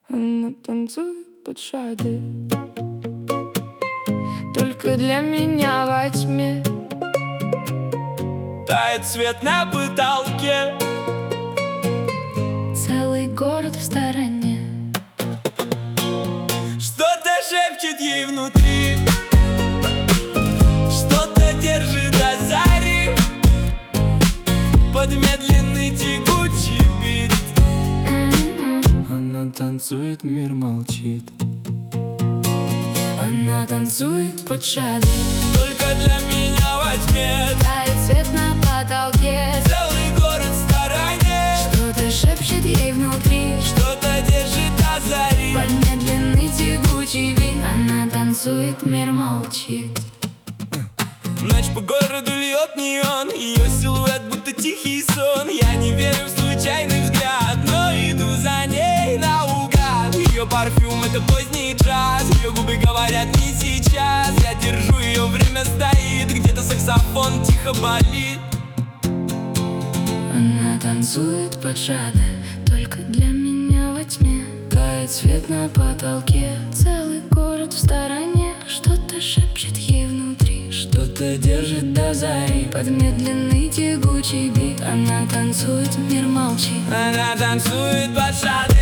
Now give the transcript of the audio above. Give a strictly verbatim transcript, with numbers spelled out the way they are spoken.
Она танцует под шады, только для меня во тьме. Тает свет на потолке, целый город в стороне. Что-то шепчет ей внутри, что-то держит до зари, под медленный тягучий бит. Она танцует, мир молчит. Она танцует под шады, только для меня во тьме. тает свет на потолке, целый город в стороне. что-то шепчет ей внутри, что-то держит до зари, под медленный тягучий бит. Она танцует, мир молчит. Ночь по городу льет неон, ее силуэт будто тихий сон. Я не верю в случайный взгляд, но иду за ней наугад. Ее парфюм — это поздний час, ее губы говорят не сейчас. Я держу ее, время стоит, где-то саксофон тихо болит. Она танцует под шады, только для меня во тьме. Тает свет на потолке, целый город в стороне. Что-то шепчет ей внутри, что-то держит до зари, под медленный тягучий бит. Она танцует, мир молчит. Она танцует под шады.